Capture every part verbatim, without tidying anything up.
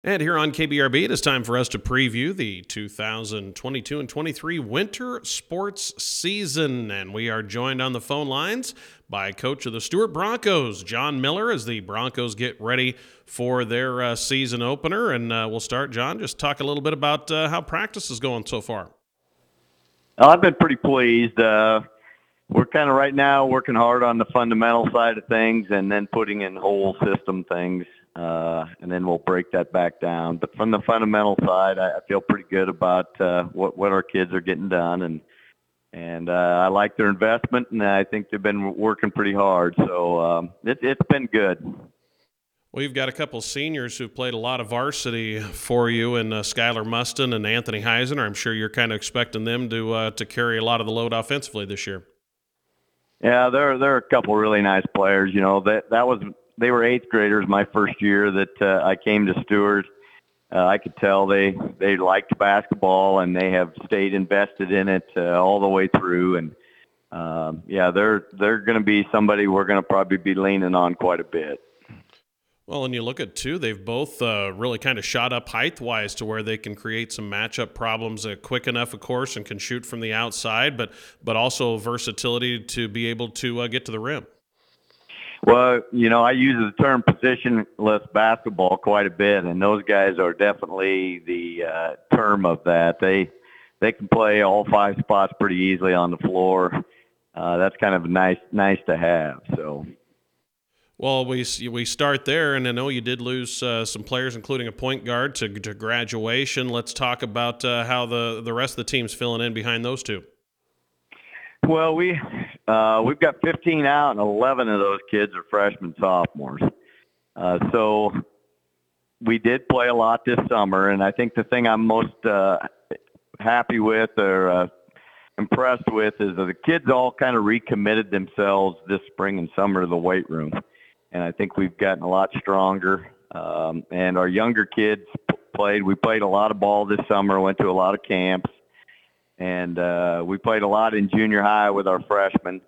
And here on K B R B, it is time for us to preview the two thousand twenty-two and twenty-three winter sports season. And we are joined on the phone lines by coach of the Stuart Broncos, John Miller, as the Broncos get ready for their uh, season opener. And uh, we'll start, John, just talk a little bit about uh, how practice is going so far. I've been pretty pleased. Uh, we're kind of right now working hard on the fundamental side of things and then putting in whole system things. Uh, and then we'll break that back down. But from the fundamental side, I, I feel pretty good about uh, what what our kids are getting done, and and uh, I like their investment, and I think they've been working pretty hard. So um, it, it's been good. Well, you've got a couple seniors who've played a lot of varsity for you, and uh, Skylar Muston and Anthony Heisner. I'm sure you're kind of expecting them to uh, to carry a lot of the load offensively this year. Yeah, they're they're a couple really nice players. You know that that was. They were eighth graders my first year that uh, I came to Stuart. Uh, I could tell they, they liked basketball, and they have stayed invested in it uh, all the way through. And, um, yeah, they're they're going to be somebody we're going to probably be leaning on quite a bit. Well, and you look at, too, they've both uh, really kind of shot up height-wise to where they can create some matchup problems uh, quick enough, of course, and can shoot from the outside, but, but also versatility to be able to uh, get to the rim. Well, you know, I use the term positionless basketball quite a bit, and those guys are definitely the uh, term of that. They they can play all five spots pretty easily on the floor. Uh, that's kind of nice nice to have. So, well, we we start there, and I know you did lose uh, some players, including a point guard, to, to graduation. Let's talk about uh, how the the rest of the team's filling in behind those two. Well, we uh, we've got fifteen out, and eleven of those kids are freshmen, sophomores. Uh, so we did play a lot this summer, and I think the thing I'm most uh, happy with or uh, impressed with is that the kids all kind of recommitted themselves this spring and summer to the weight room, and I think we've gotten a lot stronger. Um, and our younger kids played. We played a lot of ball this summer. Went to a lot of camps. And uh, we played a lot in junior high with our freshmen.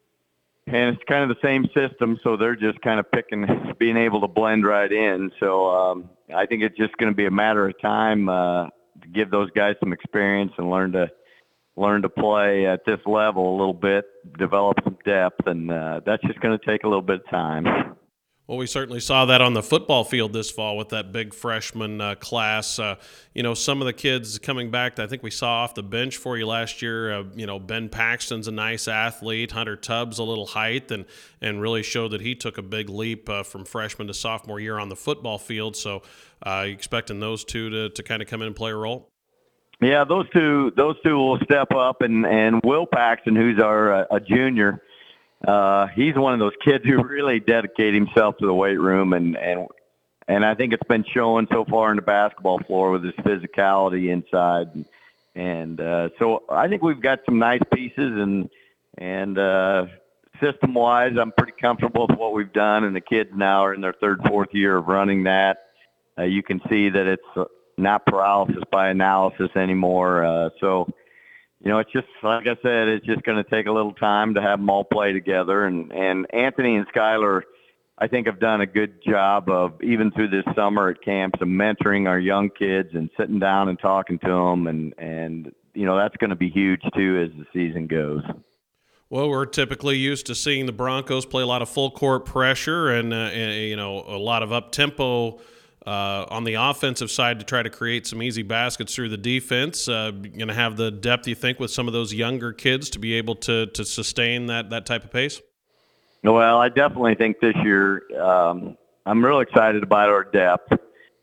And it's kind of the same system, so they're just kind of picking, being able to blend right in. So um, I think it's just going to be a matter of time uh, to give those guys some experience and learn to learn to play at this level a little bit, develop some depth, and uh, that's just going to take a little bit of time. Well, we certainly saw that on the football field this fall with that big freshman uh, class. Uh, you know, some of the kids coming back that I think we saw off the bench for you last year, uh, you know, Ben Paxton's a nice athlete. Hunter Tubbs a little height and and really showed that he took a big leap uh, from freshman to sophomore year on the football field. So uh, you expecting those two to, to kind of come in and play a role? Yeah, those two those two will step up. And, and Will Paxton, who's our uh, a junior, Uh, he's one of those kids who really dedicate himself to the weight room, and, and and I think it's been showing so far on the basketball floor with his physicality inside, and, and uh, so I think we've got some nice pieces, and and uh, system wise, I'm pretty comfortable with what we've done, and the kids now are in their third, fourth year of running that. Uh, you can see that it's not paralysis by analysis anymore, uh, so. You know, it's just, like I said, it's just going to take a little time to have them all play together. And, and Anthony and Skylar, I think, have done a good job of, even through this summer at camps, of mentoring our young kids and sitting down and talking to them. And, and you know, that's going to be huge, too, as the season goes. Well, we're typically used to seeing the Broncos play a lot of full court pressure and, uh, and you know, a lot of up-tempo Uh, on the offensive side to try to create some easy baskets through the defense. Uh, going to have the depth, you think, with some of those younger kids to be able to to sustain that that type of pace? Well, I definitely think this year um, I'm real excited about our depth.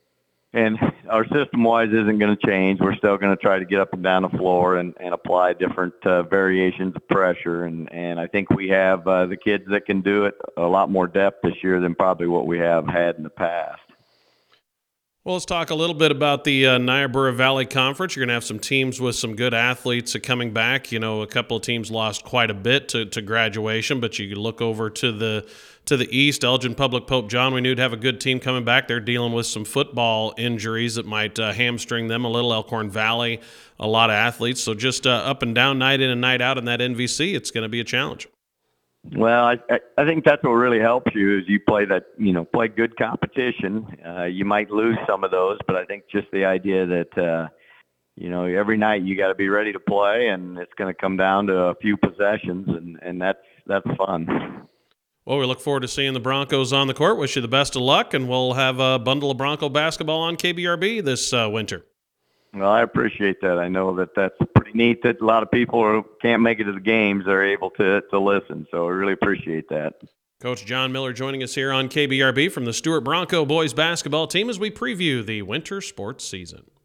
And our system-wise isn't going to change. We're still going to try to get up and down the floor and, and apply different uh, variations of pressure. And, and I think we have uh, the kids that can do it a lot more depth this year than probably what we have had in the past. Well, let's talk a little bit about the uh, Niobrara Valley Conference. You're going to have some teams with some good athletes coming back. You know, a couple of teams lost quite a bit to, to graduation, but you look over to the to the east, Elgin Public Pope John, we knew to have a good team coming back. They're dealing with some football injuries that might uh, hamstring them a little. Elkhorn Valley, a lot of athletes. So just uh, up and down, night in and night out in that N V C, it's going to be a challenge. Well, I, I I think that's what really helps you is you play that, you know, play good competition. Uh, you might lose some of those, but I think just the idea that, uh, you know, every night you got to be ready to play, and it's going to come down to a few possessions, and, and that's that's fun. Well, we look forward to seeing the Broncos on the court. Wish you the best of luck, and we'll have a bundle of Bronco basketball on K B R B this uh, winter. Well, I appreciate that. I know that that's pretty neat that a lot of people who can't make it to the games are able to to listen. So I really appreciate that. Coach John Miller joining us here on K B R B from the Stewart Bronco boys basketball team as we preview the winter sports season.